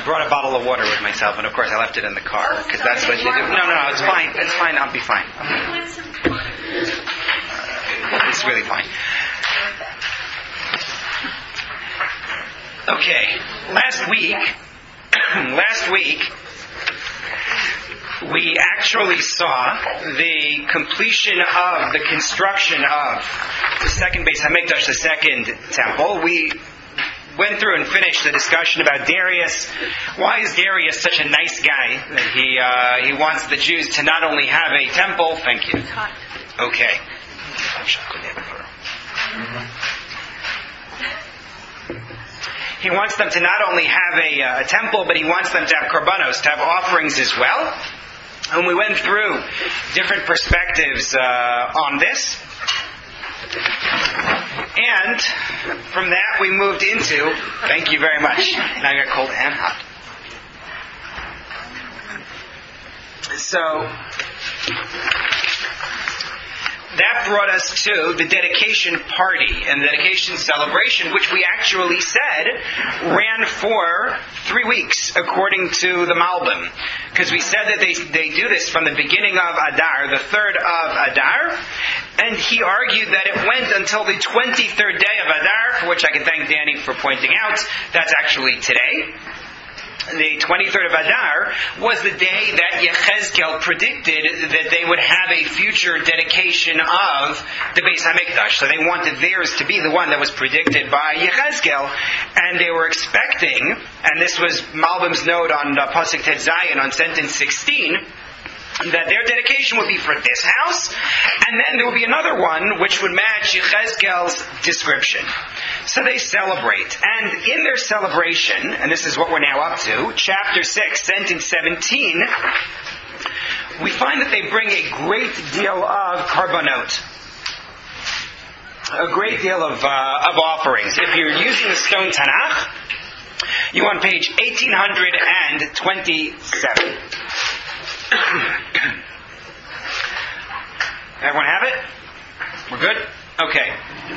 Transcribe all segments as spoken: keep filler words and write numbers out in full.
brought a bottle of water with myself, and of course I left it in the car, because that's what you do. No, no, no, it's fine. It's fine. I'll be fine. It's really fine. Okay. Last week, last week, we actually saw the completion of the construction of the second Beis Hamikdash, the second temple. We went through and finished the discussion about Darius. Why is Darius such a nice guy? He uh, he wants the Jews to not only have a temple. Thank you. Okay. He wants them to not only have a, uh, a temple, but he wants them to have korbanos, to have offerings as well. And we went through different perspectives uh, on this. And from that we moved into, thank you very much. Now I got cold and hot. So, that brought us to the dedication party and the dedication celebration, which we actually said ran for three weeks, according to the Malbim. Because we said that they they do this from the beginning of Adar, the third of Adar, and he argued that it went until the twenty-third day of Adar, for which I can thank Danny for pointing out. That's actually today. The twenty-third of Adar was the day that Yechezkel predicted that they would have a future dedication of the Beis Hamikdash. So they wanted theirs to be the one that was predicted by Yechezkel, and they were expecting, and this was Malbim's note on uh, Pasuk Tet Zayin on sentence sixteen, that their dedication would be for this house, and then there would be another one which would match Yechezkel's description. So they celebrate. And in their celebration, and this is what we're now up to, chapter six, sentence seventeen, we find that they bring a great deal of korbanot. A great deal of, uh, of offerings. If you're using the Stone Tanakh, you're on page eighteen twenty-seven. Everyone have it? We're good? Okay.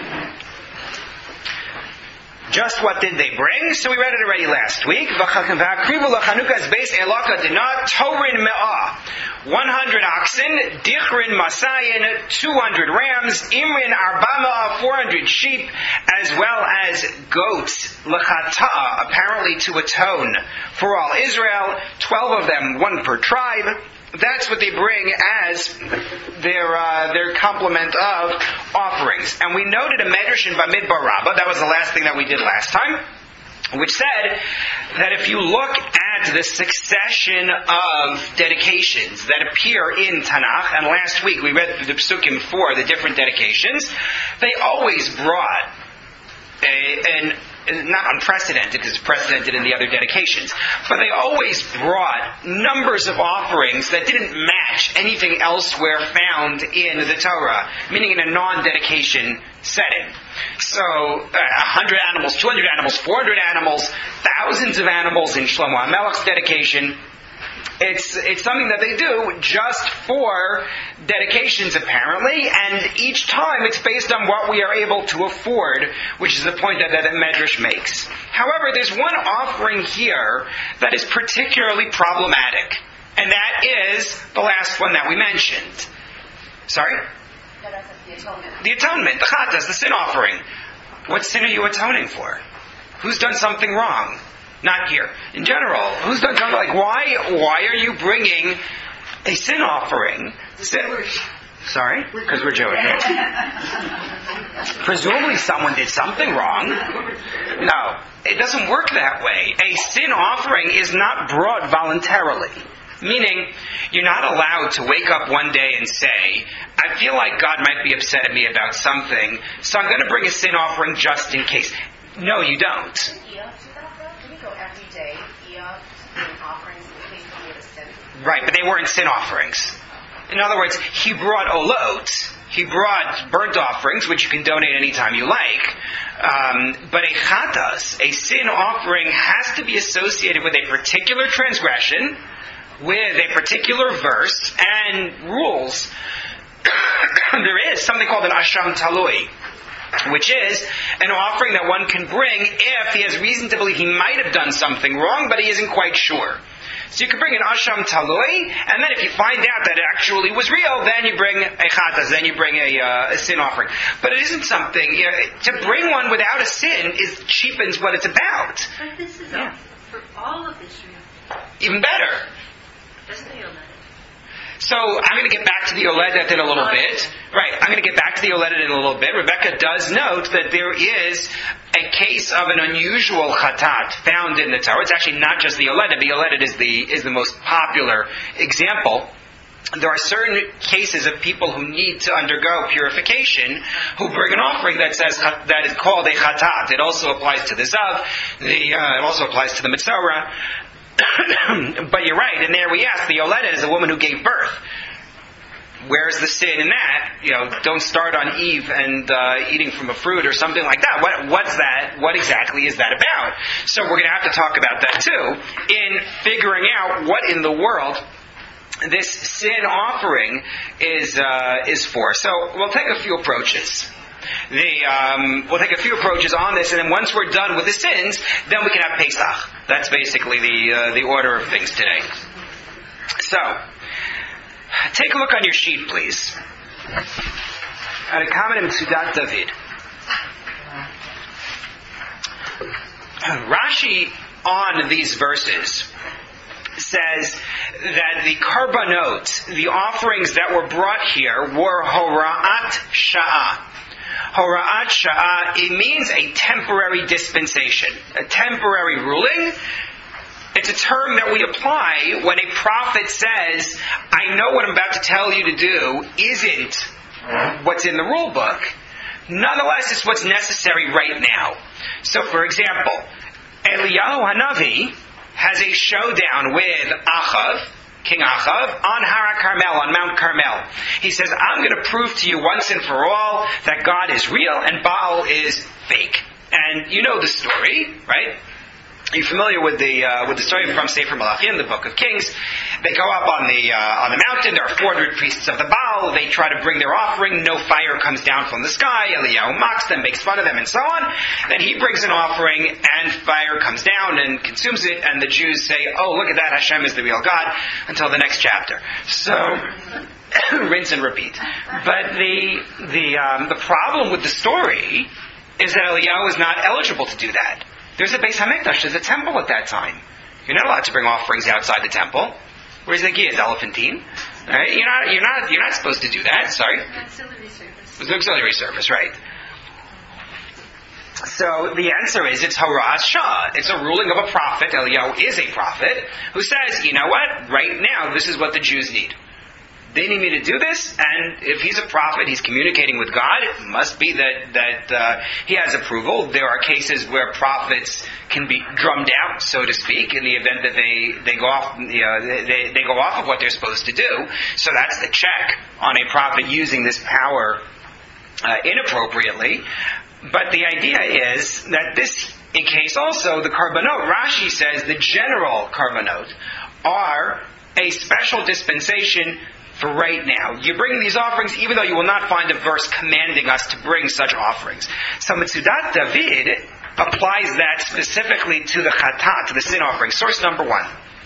Just what did they bring? So we read it already last week. one hundred oxen, dichrin masayin, two hundred rams, imrin arbama, four hundred sheep, as well as goats, l'chata'a, apparently to atone for all Israel, twelve of them, one per tribe. That's what they bring as their uh, their complement of offerings. And we noted a medrash in Bamidbar Rabbah, that was the last thing that we did last time, which said that if you look at the succession of dedications that appear in Tanakh, and last week we read through the Psukim for the different dedications, they always brought a, an not unprecedented, because it's precedented in the other dedications, but they always brought numbers of offerings that didn't match anything elsewhere found in the Torah, meaning in a non-dedication setting. So, uh, one hundred animals, two hundred animals, four hundred animals, thousands of animals in Shlomo HaMelech's dedication. It's it's something that they do just for dedications, apparently, and each time it's based on what we are able to afford, which is the point that, that the Medrash makes. However, there's one offering here that is particularly problematic, and that is the last one that we mentioned. Sorry? No, that's the atonement. The atonement, the chatas, the sin offering. What sin are you atoning for? Who's done something wrong? Not here. In general, who's done something like, why why are you bringing a sin offering? Sin, sorry? Because we're Jewish. Presumably someone did something wrong. No, it doesn't work that way. A sin offering is not brought voluntarily. Meaning, you're not allowed to wake up one day and say, I feel like God might be upset at me about something, so I'm going to bring a sin offering just in case. No, you don't. Every day, Iyah doing offerings in case he made a sin. Right, but they weren't sin offerings. In other words, he brought olot, he brought burnt offerings, which you can donate anytime you like. Um, but a chatas, a sin offering, has to be associated with a particular transgression, with a particular verse and rules. There is something called an asham talui. which is an offering that one can bring if he has reason to believe he might have done something wrong, but he isn't quite sure. So you can bring an asham talui, and then if you find out that it actually was real, then you bring a chatas, then you bring a, uh, a sin offering. But it isn't something, you know, to bring one without a sin is cheapens what it's about. But this is Yeah. for all of Israel. Even better. Just the Yoledet. So I'm going to get back to the Yoledet in a little bit. Right, I'm going to get back to the Yoledet in a little bit. Rebecca does note that there is a case of an unusual chatat found in the Torah. It's actually not just the Yoledet. The Yoledet is the is the most popular example. There are certain cases of people who need to undergo purification who bring an offering that says that is called a chatat. It also applies to the zav. The uh, it also applies to the mitzorah. But you're right, and there we ask, the Yoledet is a woman who gave birth. Where's the sin in that? You know, don't start on Eve and uh, eating from a fruit or something like that. What, what's that? What exactly is that about? So we're going to have to talk about that too in figuring out what in the world this sin offering is uh, is for. So we'll take a few approaches. The, um, we'll take a few approaches on this, and then once we're done with the sins, then we can have Pesach. That's basically the uh, the order of things today. So, take a look on your sheet, please. At a comment in Metzudat David. Rashi on these verses says that the karbanot, the offerings that were brought here, were hora'at sha'ah. Hora'at sha'ah, it means a temporary dispensation, a temporary ruling. It's a term that we apply when a prophet says, I know what I'm about to tell you to do isn't what's in the rule book. Nonetheless, it's what's necessary right now. So, for example, Eliyahu Hanavi has a showdown with Achav, King Achav, on Har Carmel, on Mount Carmel. He says, I'm going to prove to you once and for all that God is real and Baal is fake. And you know the story, right? You're familiar with the uh, with the story from Sefer Malachim, the Book of Kings. They go up on the uh, on the mountain. There are four hundred priests of the Baal. They try to bring their offering. No fire comes down from the sky. Eliyahu mocks them, makes fun of them, and so on. Then he brings an offering, and fire comes down and consumes it. And the Jews say, "Oh, look at that! Hashem is the real God." Until the next chapter. So rinse and repeat. But the the um, the problem with the story is that Eliyahu is not eligible to do that. There's a Beis Hamikdash, there's a temple at that time. You're not allowed to bring offerings outside the temple. Where's the Giaz? Elephantine? Right? You're not, you're not, you're not supposed to do that. Sorry. Auxiliary service. There's an auxiliary service, right? So the answer is it's Hora'at Shah. It's a ruling of a prophet. Eliyahu is a prophet who says, you know what? Right now, this is what the Jews need. They need me to do this, and if he's a prophet, he's communicating with God, it must be that, that uh, he has approval. There are cases where prophets can be drummed out, so to speak, in the event that they, they go off you know, they, they go off of what they're supposed to do. So that's the check on a prophet using this power uh, inappropriately. But the idea is that this in case also, the karbanot, Rashi says the general karbanot are a special dispensation for right now. You bring these offerings even though you will not find a verse commanding us to bring such offerings. So Metzudat David applies that specifically to the chatat, to the sin offering. Source number one.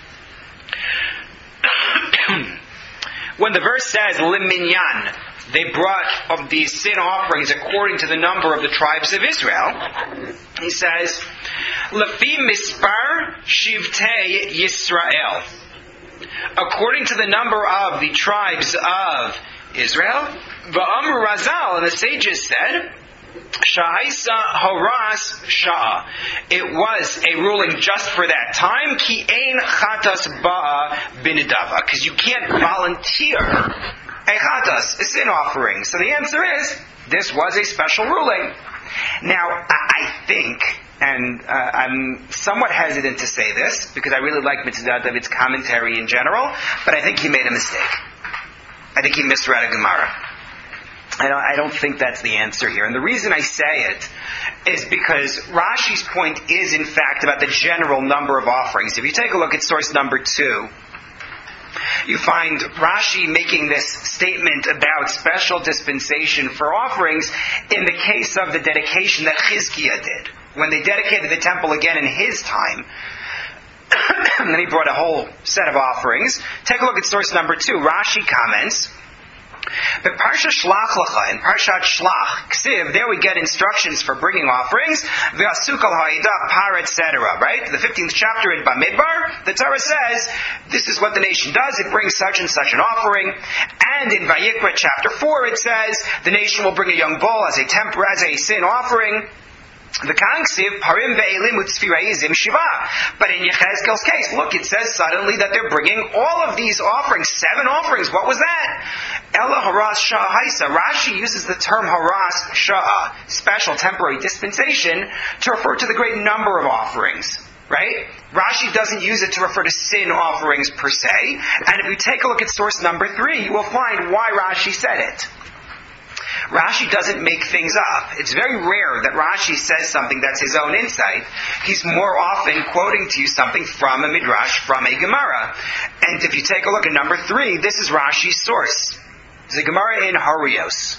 When the verse says, Liminyan, they brought of these sin offerings according to the number of the tribes of Israel, he says, Lefi mispar shivtei Yisrael. According to the number of the tribes of Israel, V'amru Razal, and the sages said, Sha'isa Horas Sha'a. It was a ruling just for that time, Ki ein chatas ba'a binidava, because you can't volunteer a chatas, a sin offering. So the answer is, this was a special ruling. Now, I think, and uh, I'm somewhat hesitant to say this, because I really like Metzudat David's commentary in general, but I think he made a mistake. I think he misread a Gemara. I don't, I don't think that's the answer here. And the reason I say it is because Rashi's point is, in fact, about the general number of offerings. If you take a look at source number two, you find Rashi making this statement about special dispensation for offerings in the case of the dedication that Chizkiah did. When they dedicated the temple again in his time, and then he brought a whole set of offerings. Take a look at source number two. Rashi comments, but Parsha Shlach Lecha, in Parshat Shlach, Ksiv, there we get instructions for bringing offerings, V'asukal ha'idach par, et cetera. Right? The fifteenth chapter in Bamidbar, the Torah says, this is what the nation does, it brings such and such an offering. And in Vayikra chapter four, it says, the nation will bring a young bull as a temp- as a sin offering. The Kanksiv, Parim ve'elim utzfiraizim shiva. But in Yechezkel's case, look, it says suddenly that they're bringing all of these offerings, seven offerings. What was that? Ella haras shah haisa. Rashi uses the term haras shah, special temporary dispensation, to refer to the great number of offerings. Right? Rashi doesn't use it to refer to sin offerings per se. And if you take a look at source number three, you will find why Rashi said it. Rashi doesn't make things up. It's very rare that Rashi says something that's his own insight. He's more often quoting to you something from a midrash, from a Gemara. And if you take a look at number three, this is Rashi's source. It's a Gemara in Horios.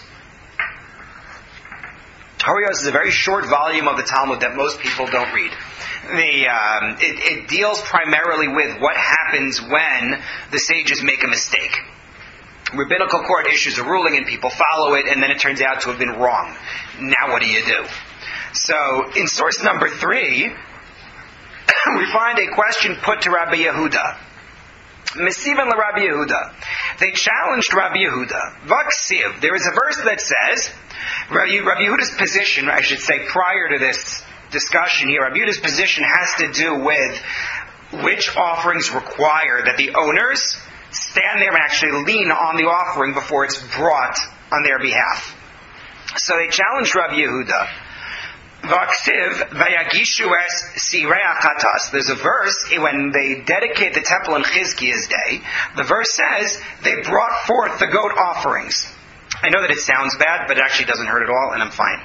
Horios is a very short volume of the Talmud that most people don't read. The, um, it, it deals primarily with what happens when the sages make a mistake. Rabbinical court issues a ruling and people follow it, and then it turns out to have been wrong. Now what do you do? So, in source number three, we find a question put to Rabbi Yehuda. Mesivan la Rabbi Yehuda. They challenged Rabbi Yehuda. Vaksiv. There is a verse that says, Rabbi, Rabbi Yehuda's position, I should say, prior to this discussion here, Rabbi Yehuda's position has to do with which offerings require that the owners stand there and actually lean on the offering before it's brought on their behalf. So they challenged Rabbi Yehuda. Vaksiv vayagishu es sirei akatas. There's a verse when they dedicate the temple in Chizkiah's day. The verse says they brought forth the goat offerings. I know that it sounds bad, but it actually doesn't hurt at all, and I'm fine.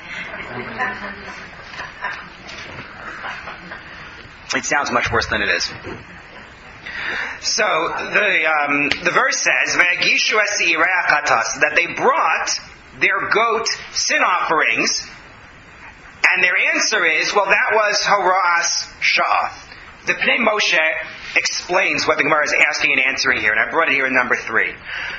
It sounds much worse than it is. So the um, the verse says that they brought their goat sin offerings, and their answer is, well, that was Horas Shah. The Pnei Moshe explains what the Gemara is asking and answering here, and I brought it here in number three.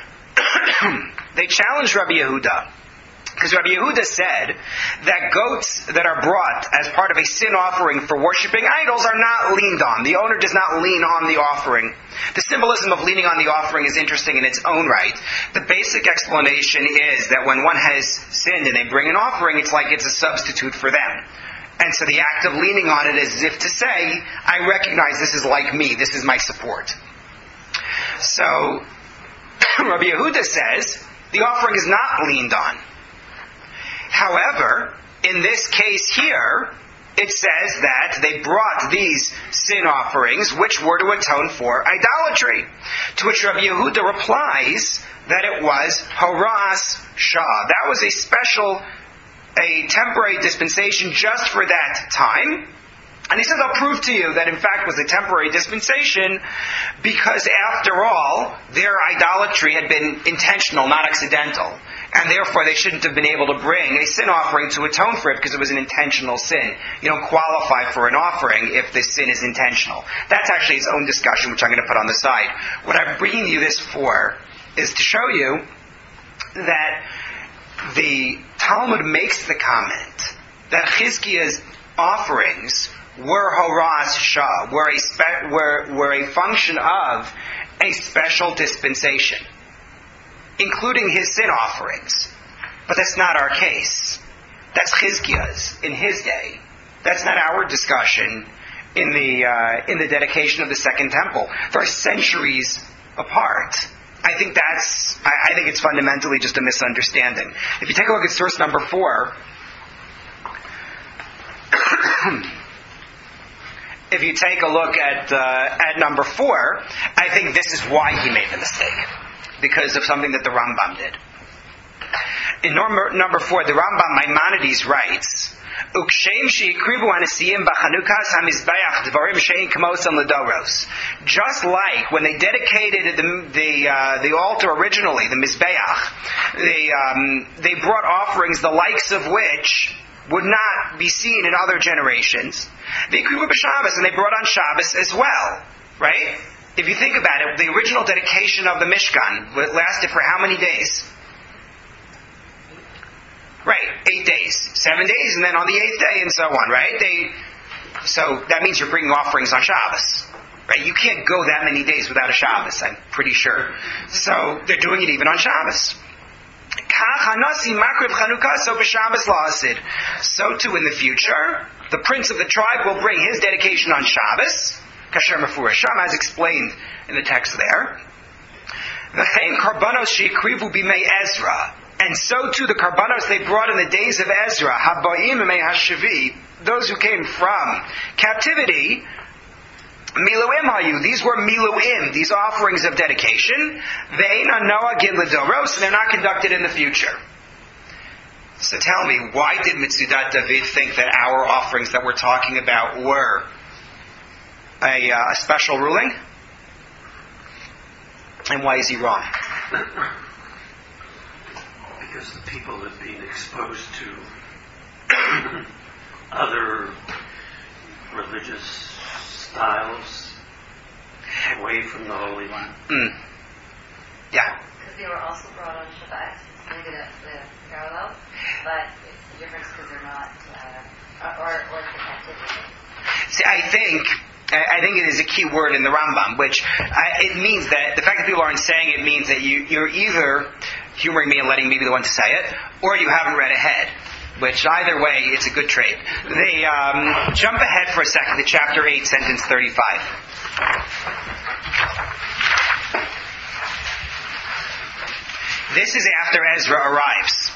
They challenged Rabbi Yehuda. Because Rabbi Yehuda said that goats that are brought as part of a sin offering for worshipping idols are not leaned on. The owner does not lean on the offering. The symbolism of leaning on the offering is interesting in its own right. The basic explanation is that when one has sinned and they bring an offering, it's like it's a substitute for them. And so the act of leaning on it is as if to say, I recognize this is like me, this is my support. So, Rabbi Yehuda says, the offering is not leaned on. However, in this case here, it says that they brought these sin offerings which were to atone for idolatry. To which Rabbi Yehuda replies that it was Horas Shah. That was a special, a temporary dispensation just for that time. And he says, I'll prove to you that in fact was a temporary dispensation because after all, their idolatry had been intentional, not accidental. And therefore they shouldn't have been able to bring a sin offering to atone for it because it was an intentional sin. You don't qualify for an offering if the sin is intentional. That's actually his own discussion, which I'm going to put on the side. What I'm bringing you this for is to show you that the Talmud makes the comment that Chizkiah's offerings were Horas Shah, were a, spe- were, were a function of a special dispensation, including his sin offerings. But that's not our case. That's Chizkiah's in his day. That's not our discussion in the uh, in the dedication of the Second Temple. They're centuries apart. I think that's. I, I think it's fundamentally just a misunderstanding. If you take a look at source number four, if you take a look at uh, at number four, I think this is why he made the mistake. Because of something that the Rambam did. In number, number four, the Rambam Maimonides writes, "Ukshem sheikrivu anasiyim b'chanukas hamizbeach dvarim shein k'mosam l'doros." Just like when they dedicated the the, uh, the altar originally, the mizbeach, they um, they brought offerings the likes of which would not be seen in other generations. They ikrivu b'Shabbos, and they brought on Shabbos as well, right? If you think about it, the original dedication of the Mishkan lasted for how many days? Right, eight days, seven days, and then on the eighth day, and so on. Right? They, so that means you're bringing offerings on Shabbos. Right? You can't go that many days without a Shabbos. I'm pretty sure. So they're doing it even on Shabbos. So too in the future, the prince of the tribe will bring his dedication on Shabbos. Kasher Mefurasham, as explained in the text there. V'chein karbanos sheikrivu b'mei Ezra. And so too the karbanos they brought in the days of Ezra, habayim mei hashavi, those who came from captivity, miluim hayu. These were miluim, these offerings of dedication. Ve'eina noagin l'doros, and they're not conducted in the future. So tell me, why did Mitzudat David think that our offerings that we're talking about were a, uh, a special ruling? And why is he wrong? Because the people have been exposed to other religious styles away from the Holy One. Mm. Yeah. Because they were also brought on Shabbat. Maybe that's the parallel, but it's the difference because they're not, uh, or, or the captivity. See, I think I think it is a key word in the Rambam, which I, it means that the fact that people aren't saying it means that you, you're either humoring me and letting me be the one to say it, or you haven't read ahead. Which either way, it's a good trade. They um, jump ahead for a second to chapter eight, sentence thirty-five. This is after Ezra arrives.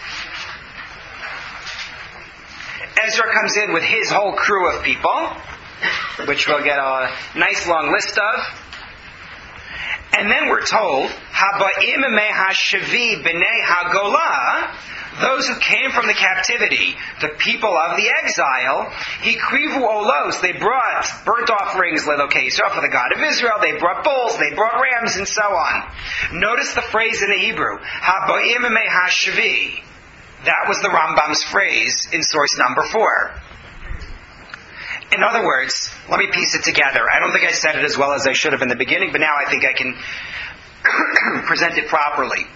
Ezra comes in with his whole crew of people, which we'll get a nice long list of. And then we're told, Haba'im me hashavi b'nei hagolah, those who came from the captivity, the people of the exile, hikrivu olos, they brought burnt offerings, lelokesah, for the God of Israel, they brought bulls, they brought rams, and so on. Notice the phrase in the Hebrew, Haba'im me hashavi. That was the Rambam's phrase in source number four. In other words, let me piece it together. I don't think I said it as well as I should have in the beginning, but now I think I can present it properly.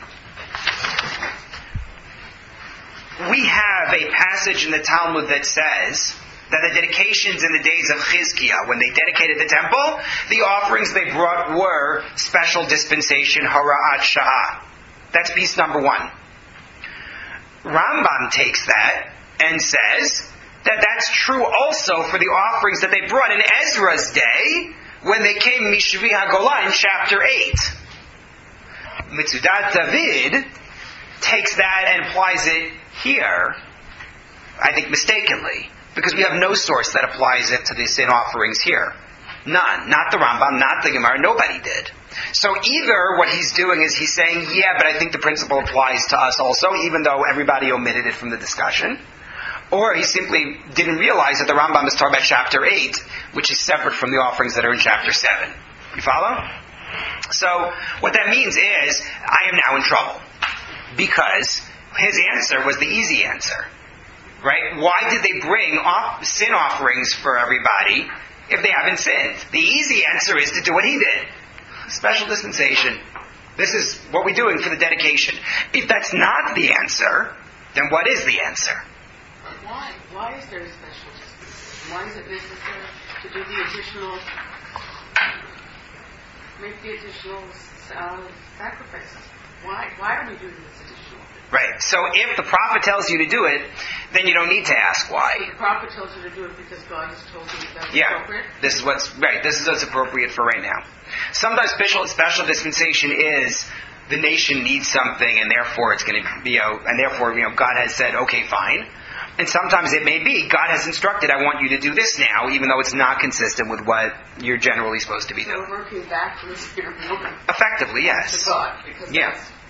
We have a passage in the Talmud that says that the dedications in the days of Chizkiah, when they dedicated the temple, the offerings they brought were special dispensation, Hara'at Sha'ah. That's piece number one. Rambam takes that and says that that's true also for the offerings that they brought in Ezra's day when they came Mishvi HaGolah in chapter eight. Mitzudat David takes that and applies it here, I think mistakenly, because we have no source that applies it to the sin offerings here. None. Not the Rambam, not the Gemara, nobody did. So either what he's doing is he's saying, yeah, but I think the principle applies to us also, even though everybody omitted it from the discussion. Or he simply didn't realize that the Rambam is talking about chapter eight, which is separate from the offerings that are in chapter seven. You follow? So what that means is, I am now in trouble. Because his answer was the easy answer. Right? Why did they bring off sin offerings for everybody if they haven't sinned? The easy answer is to do what he did. Special dispensation. This is what we're doing for the dedication. If that's not the answer, then what is the answer? Why? Why is there a special dispensation? Why is it necessary to do the additional, make the additional uh, sacrifices? Why? Why are we doing this additional? Right. So if the prophet tells you to do it, then you don't need to ask why. So the prophet tells you to do it because God has told you that's yeah. appropriate? This is what's right. This is what's appropriate for right now. Sometimes special special dispensation is the nation needs something, and therefore it's going to be, you know, and therefore you know God has said, okay, fine. And sometimes it may be God has instructed, I want you to do this now, even though it's not consistent with what you're generally supposed to be so doing. So we're working back from the spirit of woman. Effectively, yes. To God, because yeah. that's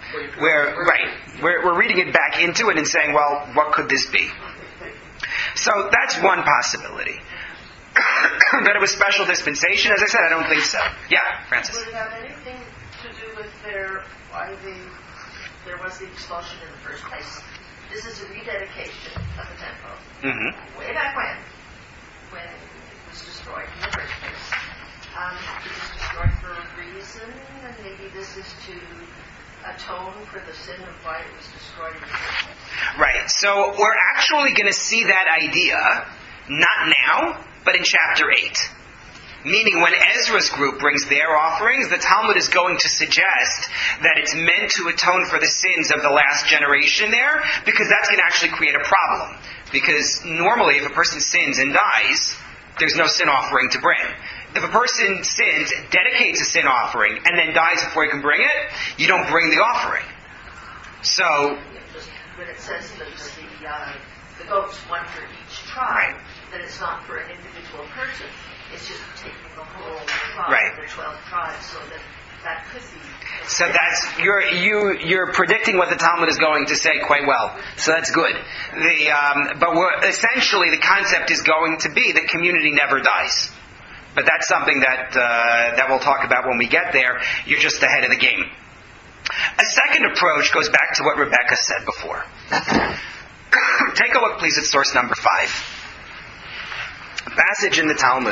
We're, right, we're, we're reading it back into it and saying, well, what could this be? So that's one possibility. That it was special dispensation, as I said, I don't think so. Yeah, Francis. Would it have anything to do with their, why the, there was the expulsion in the first place? This is a rededication of the temple. Mm-hmm. Way back when, when it was destroyed in the first place. Um, it was destroyed for a reason, and maybe this is to atone for the sin of why it was destroyed in the first place. Right, so we're actually going to see that idea, not now, but in chapter eight. Meaning when Ezra's group brings their offerings, the Talmud is going to suggest that it's meant to atone for the sins of the last generation there, because that's going to actually create a problem. Because normally if a person sins and dies, there's no sin offering to bring. If a person sins, dedicates a sin offering, and then dies before he can bring it, you don't bring the offering. So, Just when it says that the, uh, the goats, one for each tribe, Right. that it's not for an individual person. It's just taking the whole tribe, Right. the twelve tribes, so that that could be. so that's you're you you're predicting what the Talmud is going to say quite well. So that's good. The um, but we're, essentially the concept is going to be that community never dies. But that's something that uh, that we'll talk about when we get there. You're just ahead of the game. A second approach goes back to what Rebecca said before. Take a look, please, at source number five. A passage in the Talmud.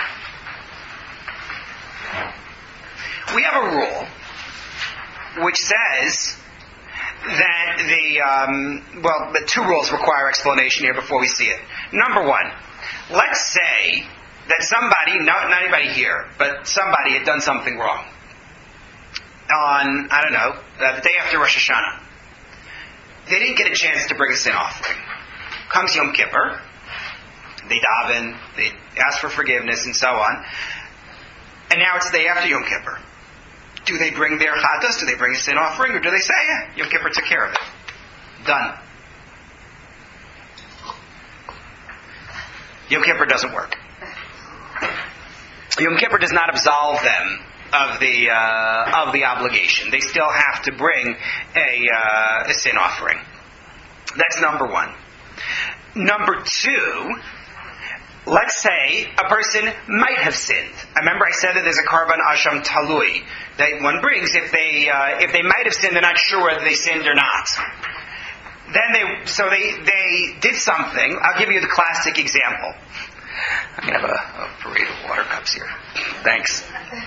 We have a rule which says that the, um, well, the two rules require explanation here before we see it. Number one, let's say that somebody, not, not anybody here, but somebody had done something wrong on, I don't know, uh, the day after Rosh Hashanah. They didn't get a chance to bring a sin offering. Comes Yom Kippur, they daven, they ask for forgiveness, and so on. And now it's the day after Yom Kippur. Do they bring their chatas? Do they bring a sin offering? Or do they say, yeah, Yom Kippur took care of it? Done. Yom Kippur doesn't work. Yom Kippur does not absolve them of the uh, of the obligation. They still have to bring a, uh, a sin offering. That's number one. Number two, let's say a person might have sinned. I remember I said that there's a karban asham talui that one brings if they uh, if they might have sinned, they're not sure whether they sinned or not. Then they so they they did something. I'll give you the classic example. I'm gonna have a, a parade of water cups here. Thanks.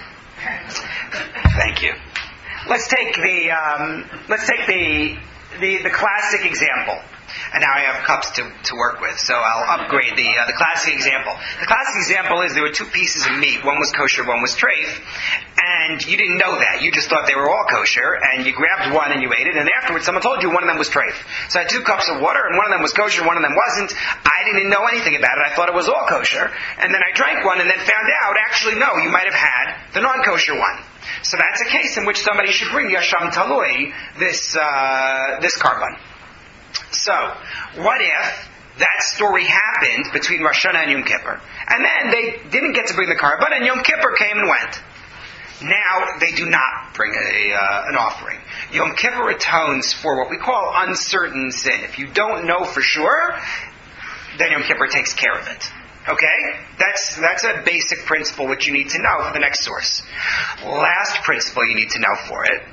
Thank you. Let's take the um, let's take the, the the classic example. And now I have cups to, to work with, so I'll upgrade the uh, the classic example. The classic example is there were two pieces of meat. One was kosher, one was treif. And you didn't know that. You just thought they were all kosher, and you grabbed one and you ate it, and afterwards someone told you one of them was treif. So I had two cups of water, and one of them was kosher, one of them wasn't. I didn't know anything about it. I thought it was all kosher. And then I drank one and then found out, actually, no, you might have had the non-kosher one. So that's a case in which somebody should bring Yasham Talui, this, uh, this karban. So, what if that story happened between Rosh Hashanah and Yom Kippur, and then they didn't get to bring the karban, and Yom Kippur came and went? Now they do not bring a, uh, an offering. Yom Kippur atones for what we call uncertain sin. If you don't know for sure, then Yom Kippur takes care of it. Okay? That's that's a basic principle which you need to know for the next source. Last principle you need to know for it.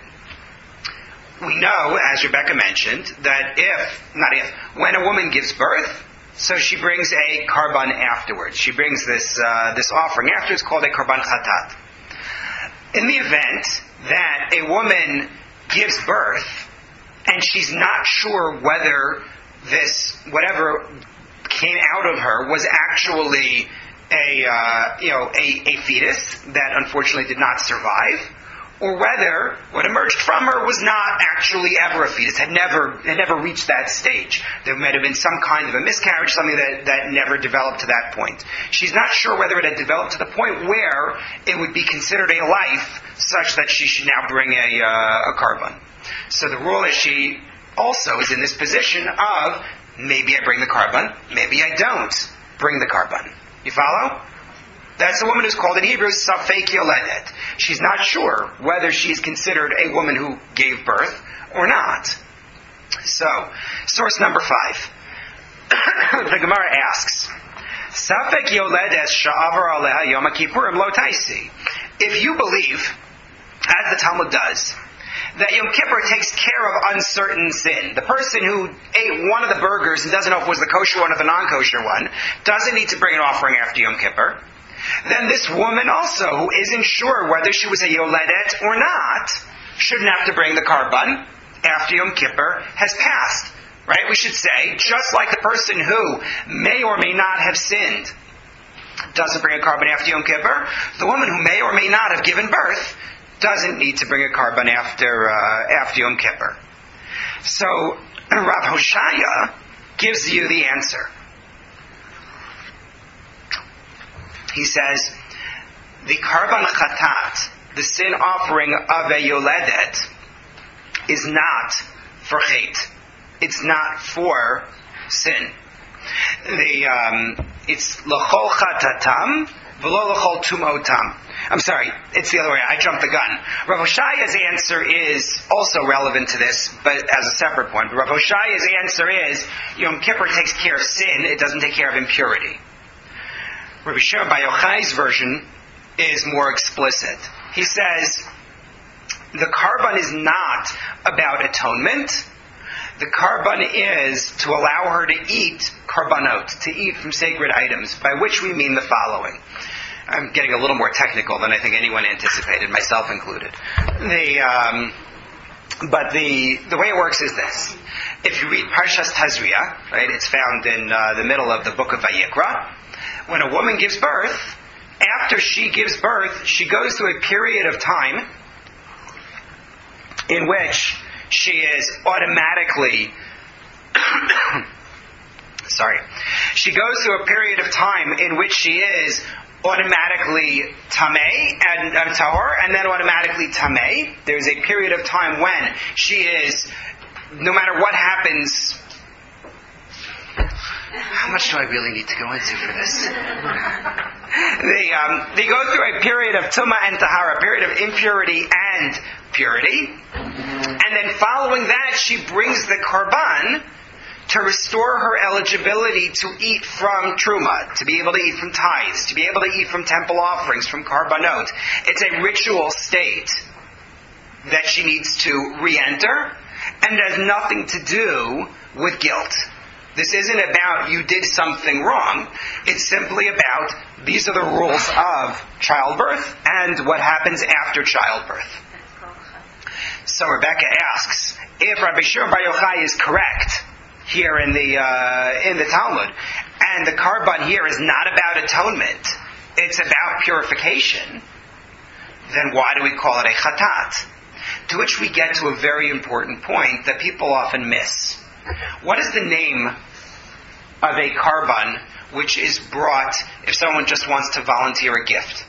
We know, as Rebecca mentioned, that if, not if, when a woman gives birth, so she brings a karban afterwards. She brings this uh, this offering afterwards called a karban chatat. In the event that a woman gives birth and she's not sure whether this, whatever came out of her was actually a, uh, you know, a, a fetus that unfortunately did not survive, or whether what emerged from her was not actually ever a fetus, had never had never reached that stage. There might have been some kind of a miscarriage, something that, that never developed to that point. She's not sure whether it had developed to the point where it would be considered a life such that she should now bring a, uh, a karban. So the rule is she also is in this position of, maybe I bring the karban, maybe I don't bring the karban. You follow? That's the woman who's called in Hebrew Safek Yoledet. She's not sure whether she's considered a woman who gave birth or not. So, source number five. The Gemara asks, Safek yoledes sha'avar aleha Yom Kippurim lo taisi. If you believe, as the Talmud does, that Yom Kippur takes care of uncertain sin, the person who ate one of the burgers and doesn't know if it was the kosher one or the non-kosher one, doesn't need to bring an offering after Yom Kippur, then this woman also, who isn't sure whether she was a yoledet or not, shouldn't have to bring the karban after Yom Kippur has passed. Right? We should say, just like the person who may or may not have sinned doesn't bring a karban after Yom Kippur, the woman who may or may not have given birth doesn't need to bring a karban after uh, after Yom Kippur. So Rav Hoshaya gives you the answer. He says, the karban chatat, the sin offering of a yoledet, is not for chait. It's not for sin. The um, it's l'chol chatatam v'lo l'chol tumotam. I'm sorry, it's the other way. I jumped the gun. Rav Hoshaya's answer is also relevant to this, but as a separate point. But Rav Hoshaya's answer is Yom Kippur takes care of sin; it doesn't take care of impurity. Rabbi Shimon Bar Yochai's version is more explicit. He says the karban is not about atonement. The karban is to allow her to eat karbanot, to eat from sacred items, by which we mean the following. I'm getting a little more technical than I think anyone anticipated, myself included. The, um, but the the way it works is this. If you read Parshas Tazria, right, it's found in uh, the middle of the book of Vayikra, when a woman gives birth, after she gives birth, she goes through a period of time in which she is automatically, sorry, she goes through a period of time in which she is automatically tamei and uh, tahor, and then automatically tamei. There's a period of time when she is, no matter what happens. How much do I really need to go into for this? they, um, they go through a period of tuma and tahara, a period of impurity and purity. And then following that, she brings the karban to restore her eligibility to eat from truma, to be able to eat from tithes, to be able to eat from temple offerings, from karbanot. It's a ritual state that she needs to re-enter, and it has nothing to do with guilt. This isn't about you did something wrong. It's simply about these are the rules of childbirth and what happens after childbirth. So Rebecca asks, if Rabbi Shimon Bar Yochai is correct here in the uh, in the Talmud, and the karban here is not about atonement, it's about purification, then why do we call it a chatat? To which we get to a very important point that people often miss. What is the name of a karban which is brought if someone just wants to volunteer a gift?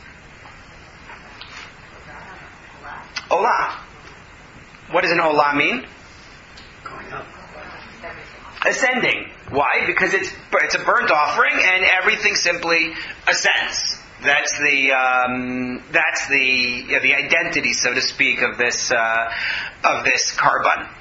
Olah. What does an olah mean? Going up. Ascending. Why? Because it's it's a burnt offering and everything simply ascends. That's the um, that's the you know, the identity, so to speak, of this uh, of this karban.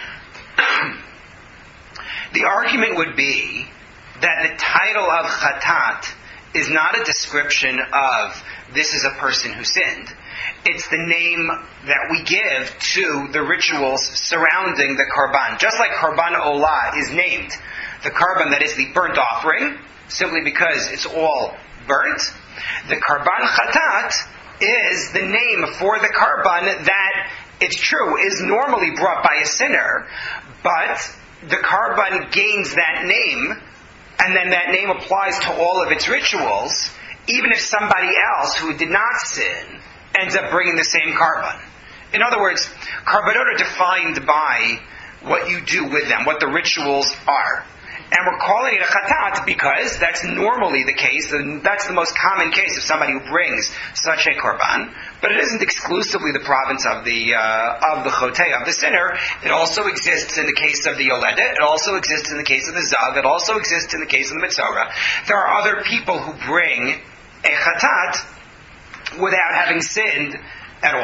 The argument would be that the title of chatat is not a description of this is a person who sinned. It's the name that we give to the rituals surrounding the karban. Just like karban olah is named the karban that is the burnt offering, simply because it's all burnt, the karban chatat is the name for the karban that, it's true, is normally brought by a sinner, but the karban gains that name, and then that name applies to all of its rituals, even if somebody else who did not sin ends up bringing the same karban. In other words, karbanot are defined by what you do with them, what the rituals are. And we're calling it a chatat because that's normally the case, and that's the most common case of somebody who brings such a korban. But it isn't exclusively the province of the uh, of the chotei, of the sinner. It also exists in the case of the yoledet. It also exists in the case of the zav. It also exists in the case of the mitzorah. There are other people who bring a chatat without having sinned at all.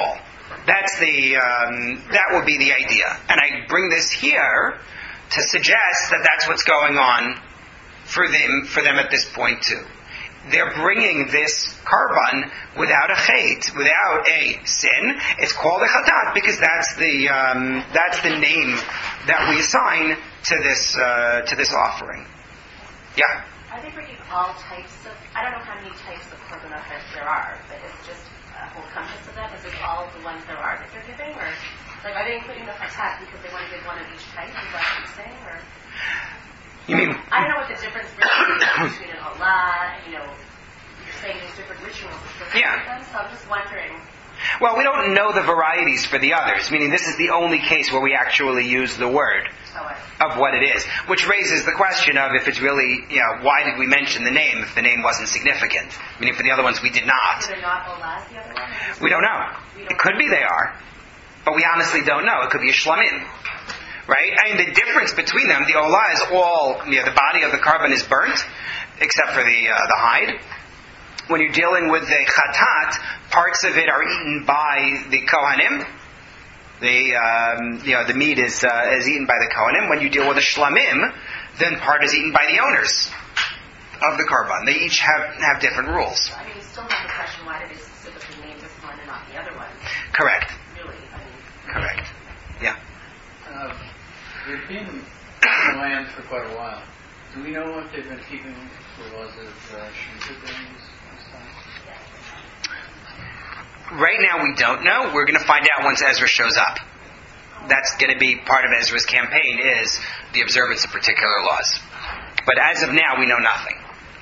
That's the um, that would be the idea, and I bring this here to suggest that that's what's going on for them for them at this point too. They're bringing this carbon without a chait, without a sin. It's called a chatat because that's the um, that's the name that we assign to this uh, to this offering. Yeah. Are they bringing all types of? I don't know how many types of korban there are, but it's just a whole compass of them. Is it all the ones there are that they're giving, or like are they including the chatat because they want to give one of each type? Is that what you're saying, or? You mean? I don't know what the difference really is between an Allah, you know, you're saying there's different rituals associated Yeah. with them, so I'm just wondering. Well, we don't know the varieties for the others, meaning this is the only case where we actually use the word Oh, I, of what it is, which raises the question of if it's really, you know, why did we mention the name if the name wasn't significant? Meaning for the other ones we did not. so they're not Allah's the other one? We don't know. It could be they are, but we honestly don't know. It could be a shlamim. Right? I mean, the difference between them, the olah is all, you know, the body of the carbon is burnt, except for the uh, the hide. When you're dealing with the chatat, parts of it are eaten by the kohanim. The um, you know the meat is uh, is eaten by the kohanim. When you deal with the shlamim, then part is eaten by the owners of the carbon. They each have have different rules. I mean, you still have the question, why did they specifically name this one and not the other one? Correct. Really, I mean. Correct. Yeah. Uh, they've been in the land for quite a while. Do we know what they've been keeping the laws of uh, Shmita during this time? Right now we don't know. We're going to find out once Ezra shows up. That's going to be part of Ezra's campaign, is the observance of particular laws. But as of now, we know nothing.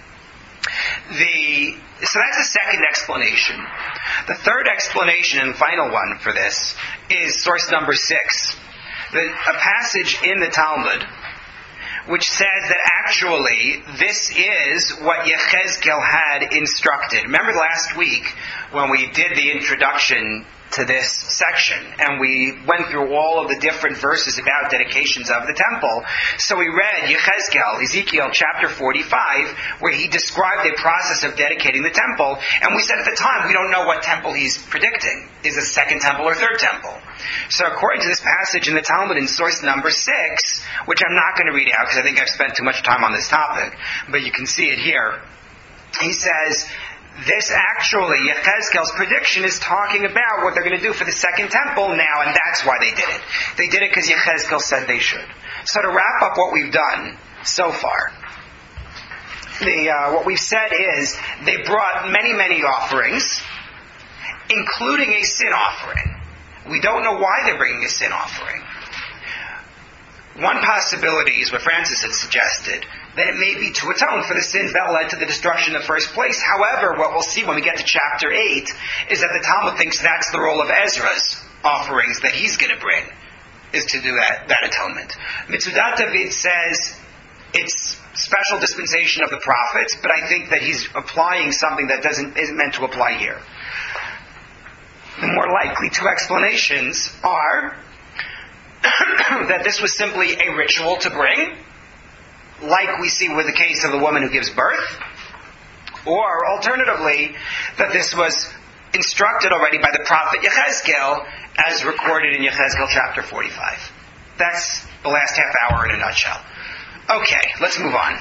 The so that's the second explanation. The third explanation and final one for this is source number six. The, a passage in the Talmud which says that actually this is what Yechezkel had instructed. Remember last week when we did the introduction to this section and we went through all of the different verses about dedications of the temple. So we read Yechezkel, Ezekiel chapter forty-five, where he described a process of dedicating the temple, and we said at the time we don't know what temple he's predicting. Is it a second temple or third temple? So according to this passage in the Talmud in source number six, which I'm not going to read out because I think I've spent too much time on this topic, but you can see it here, he says, this actually, Yechezkel's prediction is talking about what they're going to do for the second temple now, and that's why they did it. They did it because Yechezkel said they should. So to wrap up what we've done so far, the, uh, what we've said is they brought many, many offerings, including a sin offering. We don't know why they're bringing a sin offering. One possibility is what Francis had suggested, that it may be to atone for the sins that led to the destruction in the first place. However, what we'll see when we get to chapter eight is that the Talmud thinks that's the role of Ezra's offerings that he's going to bring, is to do that, that atonement. Mitzudat David says it's special dispensation of the prophets, but I think that he's applying something that doesn't isn't meant to apply here. The more likely two explanations are that this was simply a ritual to bring, like we see with the case of the woman who gives birth, or alternatively, that this was instructed already by the prophet Yechezkel, as recorded in Yechezkel chapter forty-five. That's the last half hour in a nutshell. Okay, let's move on.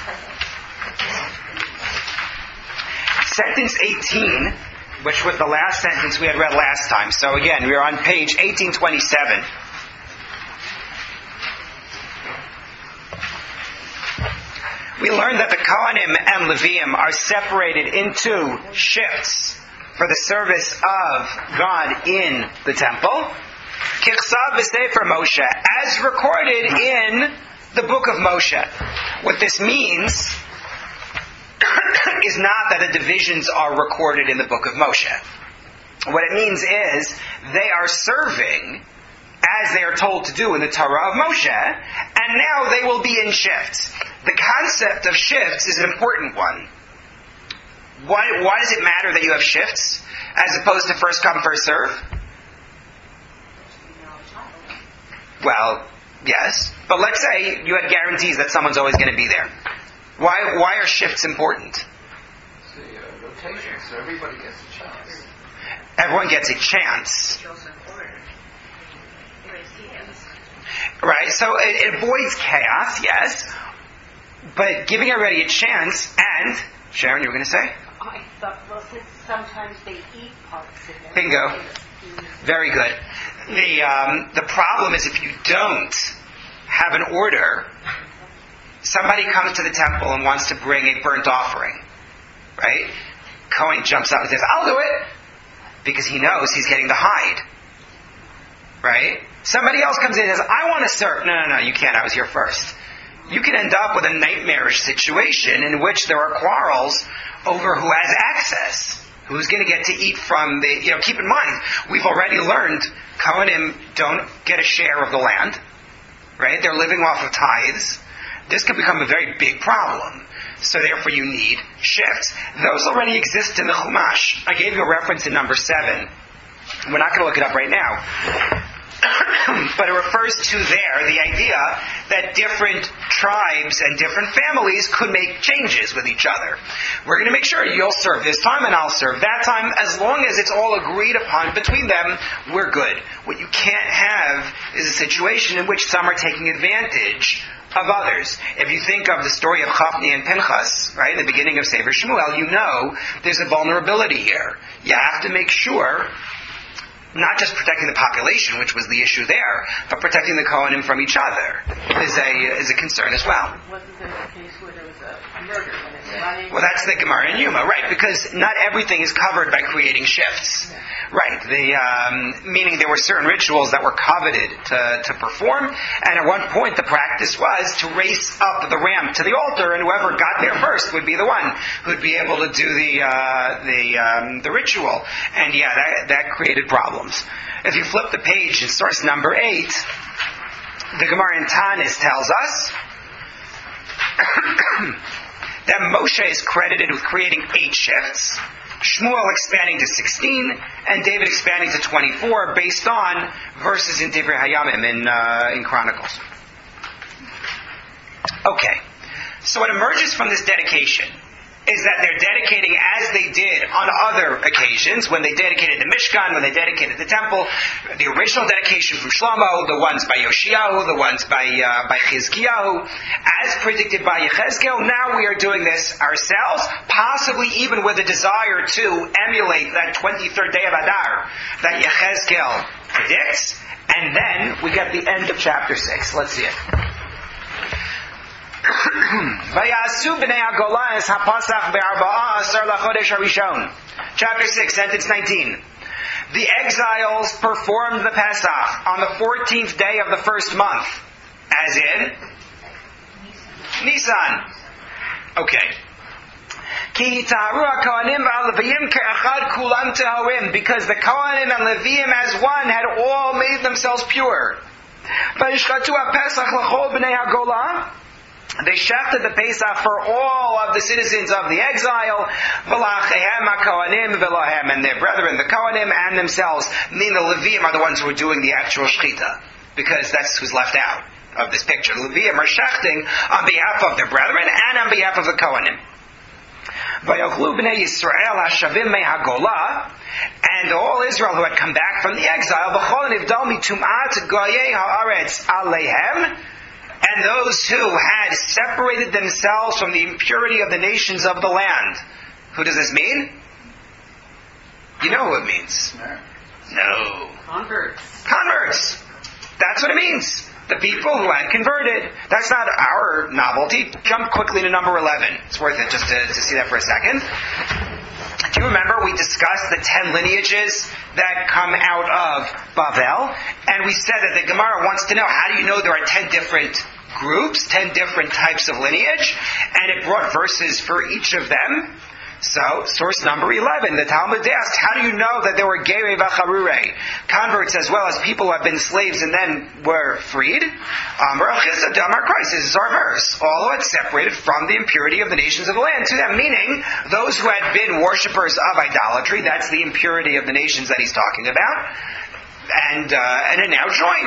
Sentence eighteen, which was the last sentence we had read last time. So again, we are on page eighteen twenty-seven. We learned that the Kohanim and Leviim are separated into shifts for the service of God in the temple. Kichsav v'sefer Moshe, as recorded in the book of Moshe. What this means is not that the divisions are recorded in the book of Moshe. What it means is they are serving as they are told to do in the Torah of Moshe, and now they will be in shifts. The concept of shifts is an important one. Why, why does it matter that you have shifts as opposed to first come, first serve? Well, yes. But let's say you had guarantees that someone's always going to be there. Why, why are shifts important? It's a uh, rotation, so everybody gets a chance. everyone gets a chance. It's also important. Erase chaos. Right, so it, it avoids chaos, yes, but giving everybody a chance, and, Sharon, you were going to say? I thought, well, since sometimes they eat parts of it. Bingo. Very good. The, um, the problem is if you don't have an order, somebody comes to the temple and wants to bring a burnt offering, right? Cohen jumps up and says, I'll do it, because he knows he's getting the hide, right? Somebody else comes in and says, I want to serve. No, no, no, you can't. I was here first. You can end up with a nightmarish situation in which there are quarrels over who has access, who's going to get to eat from the, you know, keep in mind, we've already learned Kohanim don't get a share of the land, right? They're living off of tithes. This could become a very big problem. So therefore you need shifts. Those already exist in the Chumash. I gave you a reference in number seven. We're not going to look it up right now. But it refers to there the idea that different tribes and different families could make changes with each other. We're going to make sure you'll serve this time and I'll serve that time. As long as it's all agreed upon between them, we're good. What you can't have is a situation in which some are taking advantage of others. If you think of the story of Chafni and Pinchas, right, in the beginning of Sefer Shmuel, you know there's a vulnerability here. You have to make sure not just protecting the population, which was the issue there, but protecting the Kohanim from each other is a is a concern as well. Wasn't there a case where there was a murder? When it's running? Well, that's the Gemara in Yuma, right? Because not everything is covered by creating shifts, right? The um, meaning there were certain rituals that were coveted to to perform, and at one point the practice was to race up the ramp to the altar, and whoever got there first would be the one who'd be able to do the uh, the um, the ritual, and yeah, that that created problems. If you flip the page in source number eight, the Gemara in Tanis tells us that Moshe is credited with creating eight shifts, Shmuel expanding to sixteen, and David expanding to twenty-four, based on verses in Divrei Hayamim in uh, in Chronicles. Okay, so what emerges from this dedication is that they're dedicating as they did on other occasions, when they dedicated the Mishkan, when they dedicated the temple, the original dedication from Shlomo, the ones by Yoshiyahu, the ones by uh, by Chizkiyahu, as predicted by Yechezkel. Now we are doing this ourselves, possibly even with a desire to emulate that twenty-third day of Adar that Yechezkel predicts, and then we get the end of chapter six. Let's see it. Chapter six, sentence nineteen. The exiles performed the Pesach on the fourteenth day of the first month, as in Nisan. Okay. Because the Kohanim and Leviim as one had all made themselves pure. They shafted the Pesach for all of the citizens of the exile, and their brethren, the Kohanim, and themselves. Meaning the Leviim are the ones who are doing the actual shechita, because that's who's left out of this picture. The Leviim are shechting on behalf of their brethren and on behalf of the Kohanim. And all Israel who had come back from the exile, and those who had separated themselves from the impurity of the nations of the land. Who does this mean? You know who it means. No. Converts. Converts. That's what it means. The people who had converted. That's not our novelty. Jump quickly to number eleven. It's worth it just to, to see that for a second. Do you remember we discussed the ten lineages that come out of Bavel? And we said that the Gemara wants to know, how do you know there are ten different groups, ten different types of lineage? And it brought verses for each of them. So, source number eleven, the Talmud asked, how do you know that there were Gerei V'Charurei, converts as well as people who have been slaves and then were freed? Amar Achisa Damar Christ, this is our verse. All who had separated from the impurity of the nations of the land. To them, meaning those who had been worshippers of idolatry, that's the impurity of the nations that he's talking about, and uh, and are now joined.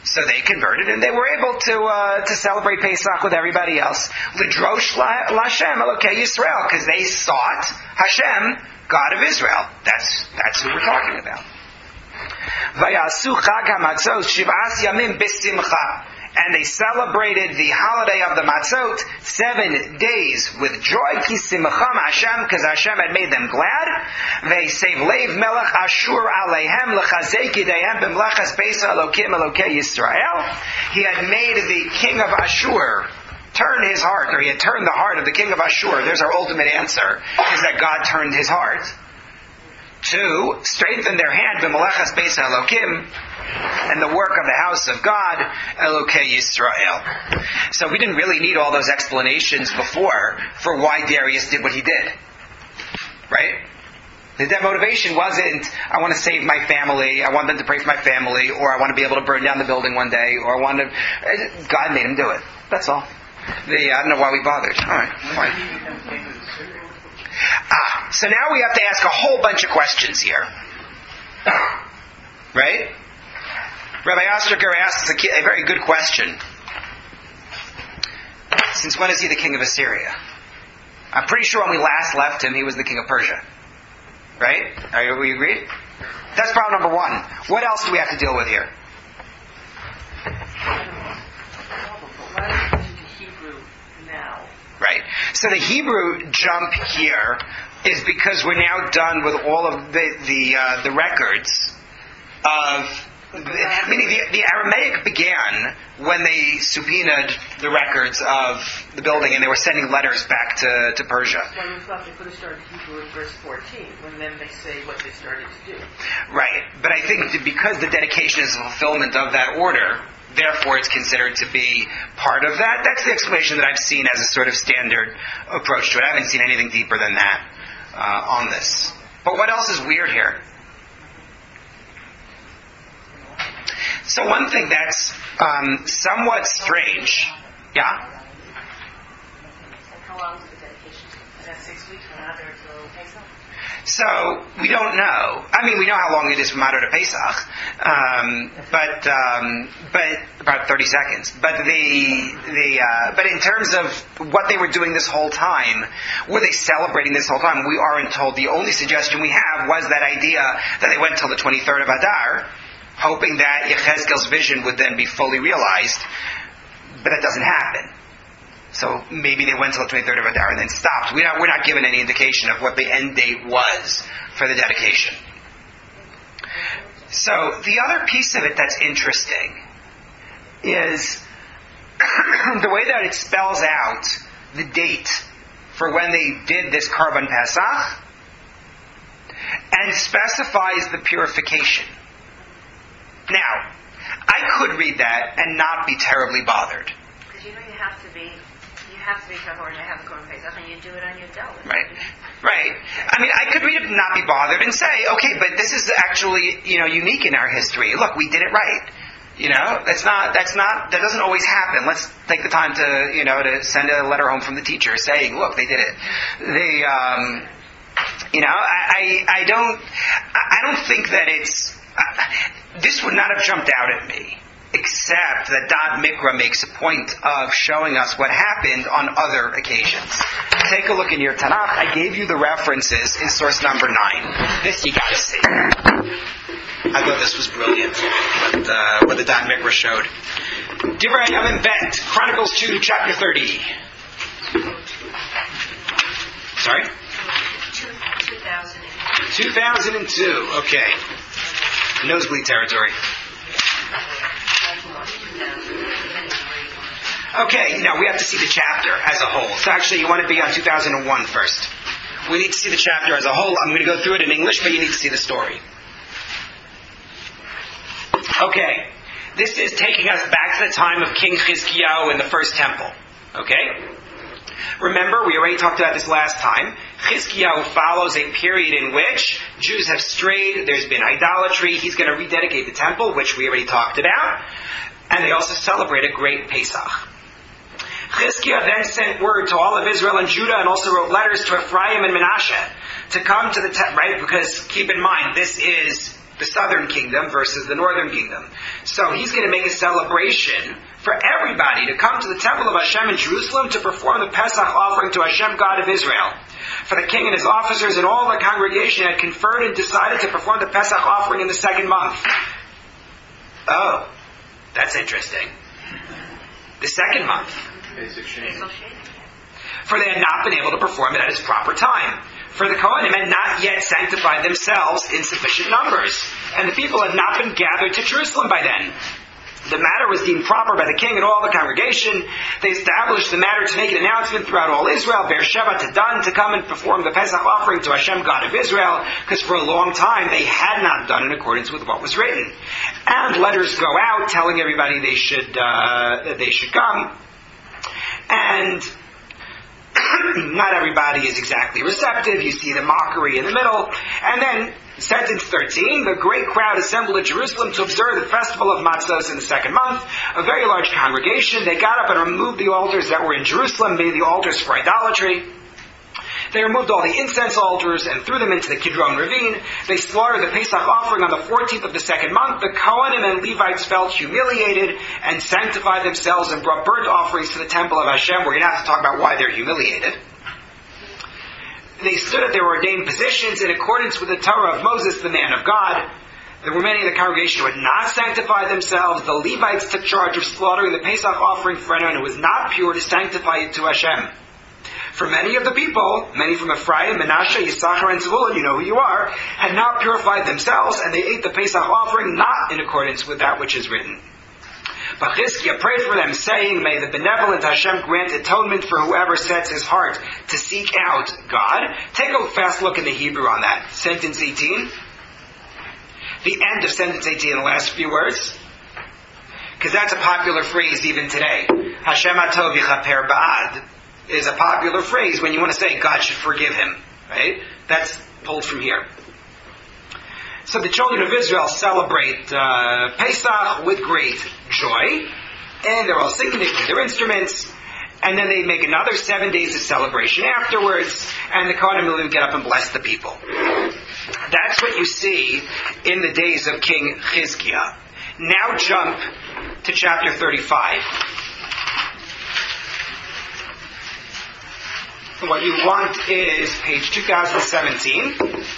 So they converted, and they were able to uh, to celebrate Pesach with everybody else. L'drosh l'Hashem Elokei Yisrael, because they sought Hashem, God of Israel. That's that's who we're talking about. Vayasu Chag HaMatzot Shiv'as Yamim B'Simcha. And they celebrated the holiday of the Matzot seven days with joy, ki simcham Hashem, because Hashem had made them glad. They save Leiv Melech Ashur Aleihem lechazek yideihem b'mlechas Beis Elokim Elokei Yisrael. He had made the king of Ashur turn his heart, or he had turned the heart of the king of Ashur. There's our ultimate answer, is that God turned his heart to strengthen their hand b'mlechas Beis Elokim, and the work of the house of God, Elokei Yisrael. So we didn't really need all those explanations before for why Darius did what he did. Right? The motivation wasn't, I want to save my family, I want them to pray for my family, or I want to be able to burn down the building one day, or I want to... God made him do it. That's all. The, I don't know why we bothered. All right, fine. Ah, so now we have to ask a whole bunch of questions here. Right? Rabbi Osterger asks a, a very good question. Since when is he the king of Assyria? I'm pretty sure when we last left him, he was the king of Persia. Right? Are we agreed? That's problem number one. What else do we have to deal with here? Why are we into Hebrew now? Right. So the Hebrew jump here is because we're now done with all of the the, uh, the records of... Meaning the, the Aramaic began when they subpoenaed the records of the building and they were sending letters back to, to Persia. When we thought they could have started Hebrew in verse fourteen, when then they say what they started to do. Right. But I think that because the dedication is a fulfillment of that order, therefore it's considered to be part of that. That's the explanation that I've seen as a sort of standard approach to it. I haven't seen anything deeper than that uh, on this. But what else is weird here? So one thing that's um, somewhat strange, yeah? How long is the dedication? Is that six weeks from Adar till Pesach? So we don't know. I mean, we know how long it is from Adar to Pesach, um, but um, but about thirty seconds. But the the uh, but in terms of what they were doing this whole time, were they celebrating this whole time? We aren't told. The only suggestion we have was that idea that they went till the twenty-third of Adar, hoping that Yechezkel's vision would then be fully realized, but that doesn't happen. So maybe they went till the twenty-third of Adar and then stopped. We're not, we're not given any indication of what the end date was for the dedication. So the other piece of it that's interesting is the way that it spells out the date for when they did this Karban Pesach and specifies the purification. Now, I could read that and not be terribly bothered. Because you know you have to be, you have to be tahor and you have to go and Pesach, and you do it on your deli. Right, right. I mean, I could read it and not be bothered and say, okay, but this is actually, you know, unique in our history. Look, we did it right. You know, that's not, that's not, that doesn't always happen. Let's take the time to, you know, to send a letter home from the teacher saying, look, they did it. They, um, you know, I, I, I don't, I don't think that it's, uh, this would not have jumped out at me, except that Da'at Mikra makes a point of showing us what happened on other occasions. Take a look in your Tanakh. I gave you the references in source number nine. This you gotta see. I thought this was brilliant, what, uh, what the Da'at Mikra showed. Divrei Hayamim Bet, Chronicles two, chapter thirty. Sorry? two thousand two thousand two, okay. Nosebleed territory. Okay, now we have to see the chapter as a whole. So actually you want to be on two thousand one first. We need to see the chapter as a whole. I'm going to go through it in English, but you need to see the story. Okay, this is taking us back to the time of King Chizkiyahu in the first temple. Okay? Remember, we already talked about this last time. Chizkiyahu follows a period in which Jews have strayed, there's been idolatry, he's going to rededicate the temple, which we already talked about, and they also celebrate a great Pesach. Chizkiyahu then sent word to all of Israel and Judah and also wrote letters to Ephraim and Manasseh to come to the temple, right? Because keep in mind, this is the southern kingdom versus the northern kingdom. So he's going to make a celebration for everybody to come to the temple of Hashem in Jerusalem to perform the Pesach offering to Hashem, God of Israel. For the king and his officers and all the congregation had conferred and decided to perform the Pesach offering in the second month. Oh, that's interesting. The second month. Basic shame. For they had not been able to perform it at its proper time. For the Kohanim had not yet sanctified themselves in sufficient numbers, and the people had not been gathered to Jerusalem by then. The matter was deemed proper by the king and all the congregation. They established the matter to make an announcement throughout all Israel, Beersheba to Dan, to come and perform the Pesach offering to Hashem, God of Israel, because for a long time they had not done in accordance with what was written. And letters go out telling everybody they should uh, they should come. And not everybody is exactly receptive. You see the mockery in the middle. And then, sentence thirteen, the great crowd assembled at Jerusalem to observe the festival of Matzos in the second month. A very large congregation. They got up and removed the altars that were in Jerusalem, made the altars for idolatry. They removed all the incense altars and threw them into the Kidron ravine. They slaughtered the Pesach offering on the fourteenth of the second month. The Kohanim and Levites felt humiliated and sanctified themselves and brought burnt offerings to the temple of Hashem. We're going to have to talk about why they're humiliated. They stood at their ordained positions in accordance with the Torah of Moses, the man of God. There were many in the congregation who had not sanctified themselves. The Levites took charge of slaughtering the Pesach offering for anyone who was not pure to sanctify it to Hashem. For many of the people, many from Ephraim, Manasseh, Yisachar, and Zebulun, you know who you are, had not purified themselves, and they ate the Pesach offering not in accordance with that which is written. But Chizkiah prayed for them, saying, may the benevolent Hashem grant atonement for whoever sets his heart to seek out God. Take a fast look in the Hebrew on that. Sentence eighteen. The end of sentence eighteen, the last few words. Because that's a popular phrase even today. Hashem atov yichaper ba'ad is a popular phrase when you want to say God should forgive him. Right? That's pulled from here. So the children of Israel celebrate uh, Pesach with great joy, and they're all singing, they play their instruments, and then they make another seven days of celebration afterwards, and the Kohanim will get up and bless the people. That's what you see in the days of King Chizkiah. Now jump to chapter thirty-five. What you want is page two thousand seventeen.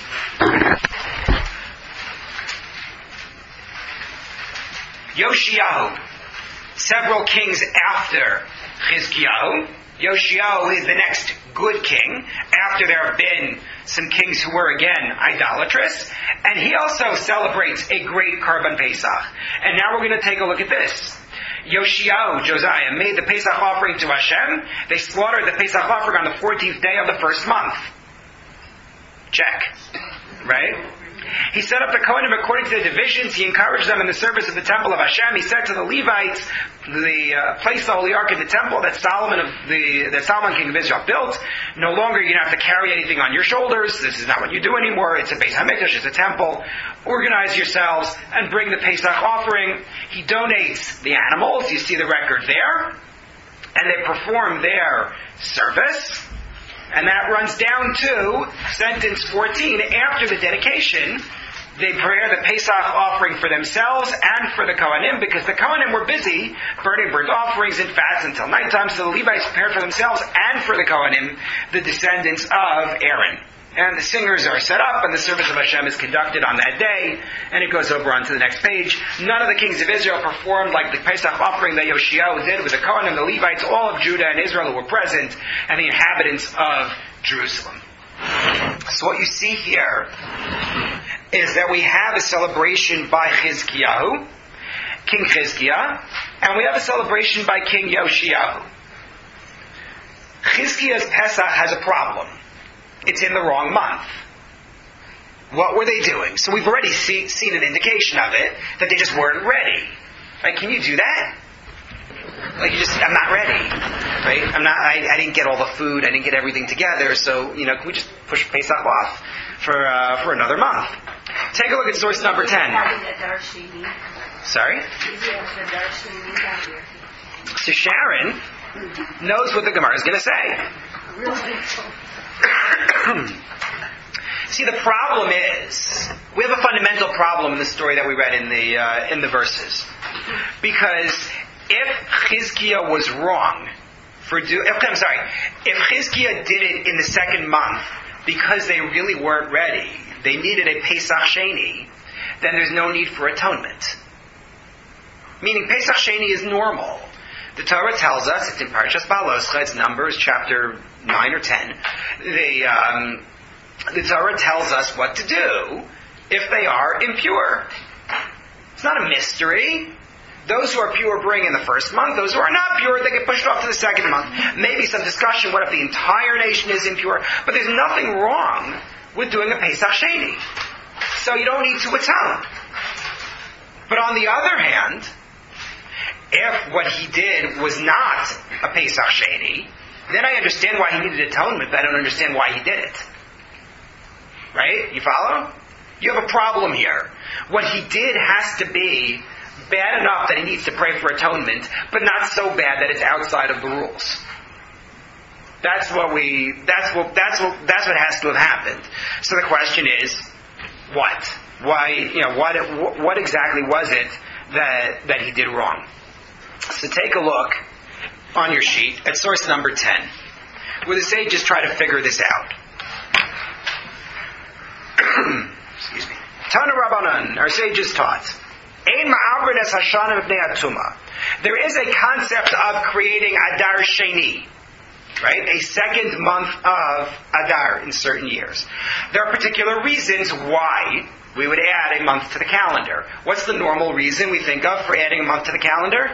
Yoshiyahu, several kings after Chizkiyahu. Yoshiyahu is the next good king, after there have been some kings who were again idolatrous. And he also celebrates a great Korban Pesach. And now we're going to take a look at this. Yoshiyahu, Josiah, made the Pesach offering to Hashem. They slaughtered the Pesach offering on the fourteenth day of the first month. Check. Right? He set up the Kohanim according to the divisions. He encouraged them in the service of the temple of Hashem. He said to the Levites, the uh, place the Holy Ark in the temple that Solomon of the that Solomon king of Israel built. No longer you don't have to carry anything on your shoulders. This is not what you do anymore. It's a Beis Hamikdash. It's a temple. Organize yourselves and bring the Pesach offering. He donates the animals. You see the record there, and they perform their service. And that runs down to sentence fourteen. After the dedication, they prepare the Pesach offering for themselves and for the Kohanim, because the Kohanim were busy burning burnt offerings and fasts until nighttime, so the Levites prepared for themselves and for the Kohanim, the descendants of Aaron. And the singers are set up, and the service of Hashem is conducted on that day, and it goes over onto the next page. None of the kings of Israel performed like the Pesach offering that Yoshiyahu did with the Kohanim, the Levites, all of Judah and Israel who were present, and the inhabitants of Jerusalem. So what you see here is that we have a celebration by Chizkiyahu, King Chizkiah, and we have a celebration by King Yoshiyahu. Chizkiah's Pesach has a problem. It's in the wrong month. What were they doing? So we've already see, seen an indication of it, that they just weren't ready. Right? Can you do that? Like you just, I'm not ready. Right? I'm not, I, I didn't get all the food, I didn't get everything together, so, you know, can we just push Pesach off for, uh, for another month? Take a look at source number ten. Sorry? So Sharon knows what the Gemara is going to say. See, the problem is, we have a fundamental problem in the story that we read in the uh, in the verses. Because if Chizkiah was wrong for do, if, I'm sorry, if Chizkiah did it in the second month because they really weren't ready, they needed a Pesach Sheni, then there's no need for atonement. Meaning Pesach Sheni is normal. The Torah tells us, it's in Parashas Baloscha, it's Numbers chapter nine or ten, the, um, the Torah tells us what to do if they are impure. It's not a mystery. Those who are pure bring in the first month. Those who are not pure, they get pushed off to the second month. Maybe some discussion, what if the entire nation is impure? But there's nothing wrong with doing a Pesach Sheni. So you don't need to atone. But on the other hand, if what he did was not a Pesach Sheni, then I understand why he needed atonement, but I don't understand why he did it. Right? You follow? You have a problem here. What he did has to be bad enough that he needs to pray for atonement, but not so bad that it's outside of the rules. That's what we, that's what, that's what, that's what has to have happened. So the question is, what? Why, you know, what, what exactly was it that, that he did wrong? So take a look on your sheet at source number ten, where the sages try to figure this out. Excuse me. Tana Rabbanan, our sages taught, Ein ma'abrin es hashana b'nei atuma. There is a concept of creating Adar Sheni, right? A second month of Adar in certain years. There are particular reasons why we would add a month to the calendar. What's the normal reason we think of for adding a month to the calendar?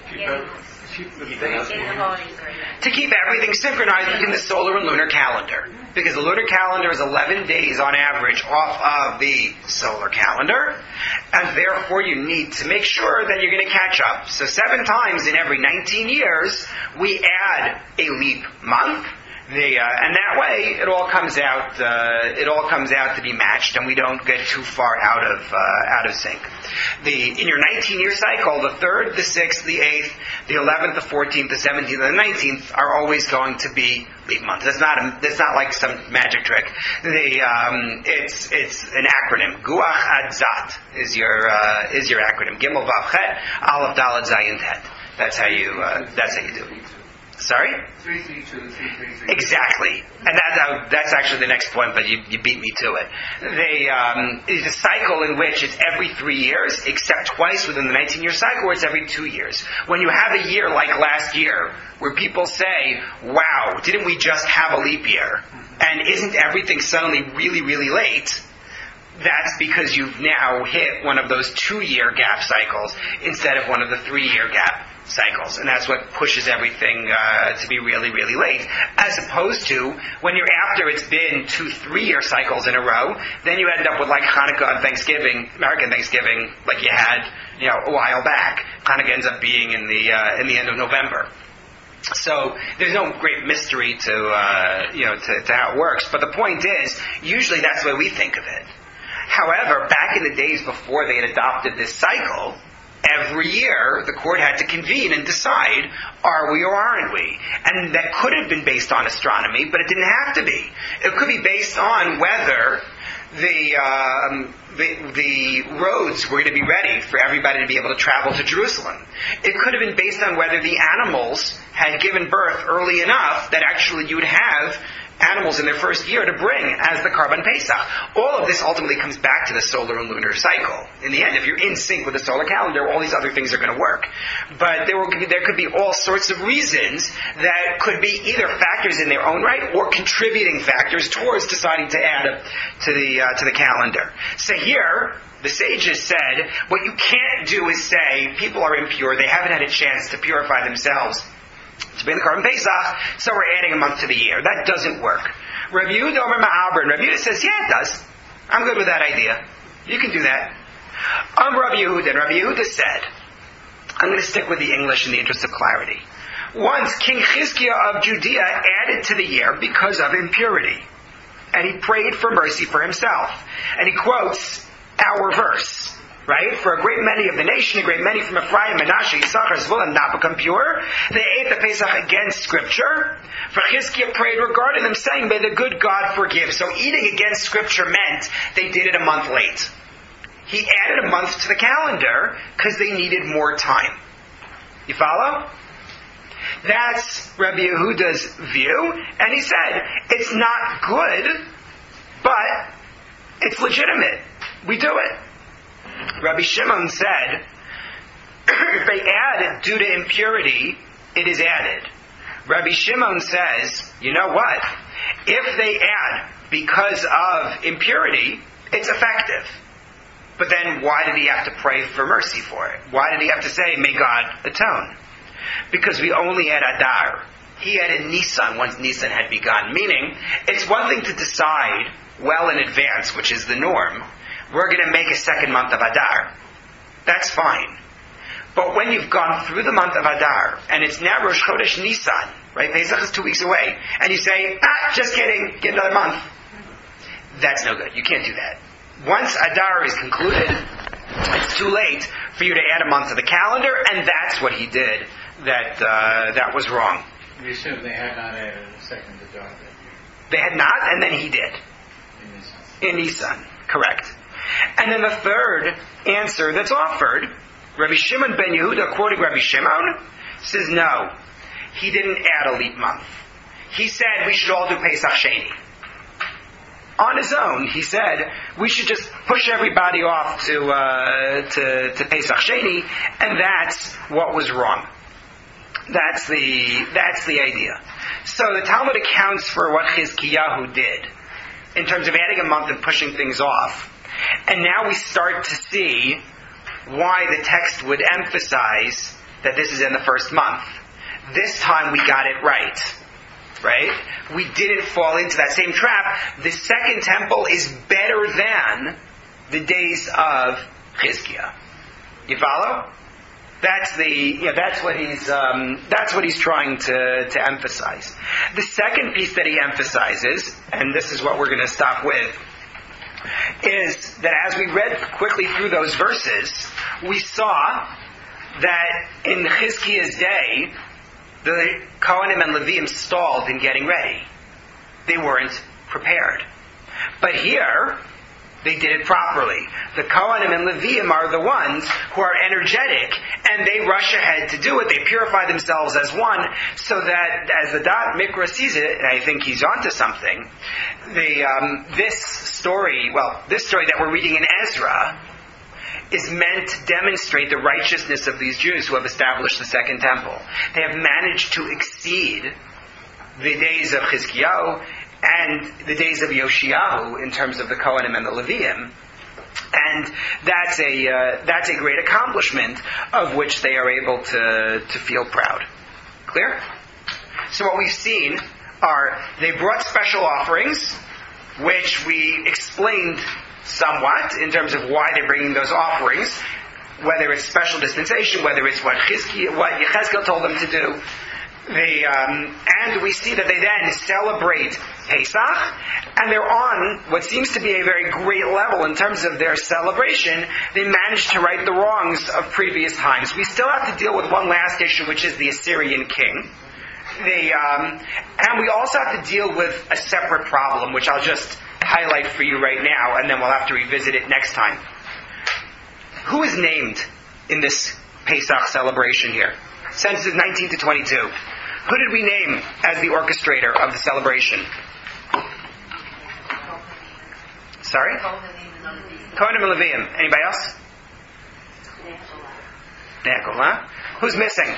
To keep everything synchronized between the solar and lunar calendar. Because the lunar calendar is eleven days on average off of the solar calendar, and therefore you need to make sure that you're going to catch up. So seven times in every nineteen years, we add a leap month. The, uh, and that way, it all comes out. Uh, it all comes out to be matched, and we don't get too far out of uh, out of sync. The in your nineteen-year cycle, the third, the sixth, the eighth, the eleventh, the fourteenth, the seventeenth, and the nineteenth are always going to be leap months. That's not a, that's not like some magic trick. The um, it's it's an acronym. Guach Adzat is your uh, is your acronym. Gimel Vav Chet Aleph Dalet Zayin Tet. That's how you uh, that's how you do it. Sorry? Three, three, two, three, three, three. Exactly. And that, uh, that's actually the next point, but you, you beat me to it. They, um, it's a cycle in which it's every three years, except twice within the nineteen-year cycle, where it's every two years. When you have a year like last year, where people say, wow, didn't we just have a leap year? And isn't everything suddenly really, really late? That's because you've now hit one of those two-year gap cycles instead of one of the three-year gap cycles, and that's what pushes everything uh, to be really, really late. As opposed to when you're after it's been two, three-year cycles in a row, then you end up with like Hanukkah and Thanksgiving, American Thanksgiving, like you had, you know, a while back. Hanukkah ends up being in the uh, in the end of November. So there's no great mystery to uh, you know to, to how it works. But the point is, usually that's the way we think of it. However, back in the days before they had adopted this cycle, every year the court had to convene and decide, are we or aren't we? And that could have been based on astronomy, but it didn't have to be. It could be based on whether the um, the, the roads were going to be ready for everybody to be able to travel to Jerusalem. It could have been based on whether the animals had given birth early enough that actually you would have animals in their first year to bring as the Karban Pesach. All of this ultimately comes back to the solar and lunar cycle. In the end, if you're in sync with the solar calendar, all these other things are going to work. But there, will, there could be all sorts of reasons that could be either factors in their own right or contributing factors towards deciding to add a, to the uh, to the calendar. So here, the sages said, what you can't do is say people are impure, they haven't had a chance to purify themselves to be in the Karban Pesach, so we're adding a month to the year. That doesn't work. Rabbi Yehuda Omer Ma'abra, and Rabbi Yehuda says, yeah, it does. I'm good with that idea. You can do that. Um, Rabbi Yehuda, and Rabbi Yehuda said, I'm going to stick with the English in the interest of clarity. Once King Chizkiah of Judea added to the year because of impurity, and he prayed for mercy for himself. And he quotes our verse. right? For a great many of the nation, a great many from Ephraim, Menashe, Yisachar, Zvulun, not become pure. They ate the Pesach against Scripture. For Chizkiah prayed regarding them, saying, may the good God forgive. So eating against Scripture meant they did it a month late. He added a month to the calendar because they needed more time. You follow? That's Rabbi Yehuda's view. And he said, it's not good, but it's legitimate. We do it. Rabbi Shimon said, if they add due to impurity, it is added. Rabbi Shimon says, you know what? If they add because of impurity, it's effective. But then why did he have to pray for mercy for it? Why did he have to say, may God atone? Because we only add Adar. He added Nisan once Nisan had begun. Meaning, it's one thing to decide well in advance, which is the norm. We're going to make a second month of Adar. That's fine. But when you've gone through the month of Adar, and it's now Rosh Chodesh Nisan, right? Pesach is two weeks away, and you say, ah, just kidding, get another month. That's no good. You can't do that. Once Adar is concluded, it's too late for you to add a month to the calendar, and that's what he did. That uh, that was wrong. We assume they had not added a second Adar that year. They had not, and then he did. In Nisan. In Nisan, correct. And then the third answer that's offered, Rabbi Shimon ben Yehuda, quoting Rabbi Shimon, says no, he didn't add a leap month. He said we should all do Pesach Sheni. On his own, he said we should just push everybody off to uh, to, to Pesach Sheni, and that's what was wrong. That's the that's the idea. So the Talmud accounts for what Chizkiyahu did in terms of adding a month and pushing things off. And now we start to see why the text would emphasize that this is in the first month. This time we got it right. Right? We didn't fall into that same trap. The second temple is better than the days of Chizkiah. You follow? That's the yeah. That's what he's um, that's what he's trying to to emphasize. The second piece that he emphasizes, and this is what we're going to stop with, is that as we read quickly through those verses, we saw that in Chizkiah's day, the Kohanim and Leviim stalled in getting ready. They weren't prepared. But here, they did it properly. The Kohanim and Leviim are the ones who are energetic, and they rush ahead to do it. They purify themselves as one, so that as the Da'at Mikra sees it, and I think he's onto something, the, um, this story, well, this story that we're reading in Ezra, is meant to demonstrate the righteousness of these Jews who have established the Second Temple. They have managed to exceed the days of Chizkiyahu and the days of Yoshiyahu in terms of the Kohanim and the Leviim. And that's a uh, that's a great accomplishment of which they are able to, to feel proud. Clear? So what we've seen are they brought special offerings, which we explained somewhat in terms of why they're bringing those offerings, whether it's special dispensation, whether it's what Chizkiah, what Yechezkel told them to do. They, um, and we see that they then celebrate Pesach, and they're on what seems to be a very great level in terms of their celebration. They managed to right the wrongs of previous times. We still have to deal with one last issue, which is the Assyrian king. They, um, and we also have to deal with a separate problem, which I'll just highlight for you right now, and then we'll have to revisit it next time. Who is named in this Pesach celebration here? Census nineteen to twenty-two. Who did we name as the orchestrator of the celebration? Sorry? Kohanim and Leviim. Anybody else? Nekolah. Who's missing?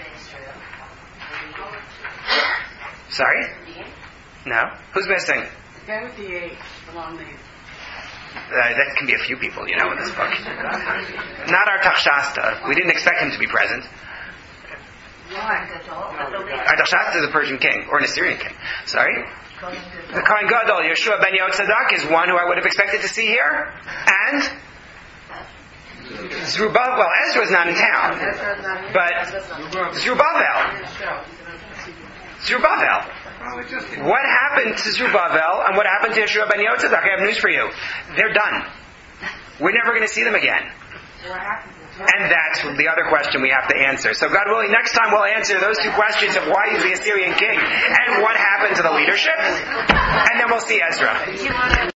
Sorry? No? Who's missing? The guy with the A, the long name. Uh, that can be a few people, you know, in this book. Not Artaxerxes. We didn't expect him to be present. Artaxerxes is a Persian king, or an Assyrian king. Sorry? The Kohen Gadol, Yeshua ben Yotzadak, is one who I would have expected to see here. And? Zerubbabel. Well, Ezra's not in town. But Zerubbabel. Zerubbabel. What happened to Zerubbabel and what happened to Yeshua ben Yotzadak? I have news for you. They're done. We're never going to see them again. What happened? And that's the other question we have to answer. So God willing, next time we'll answer those two questions of why he's the Assyrian king and what happened to the leadership. And then we'll see Ezra.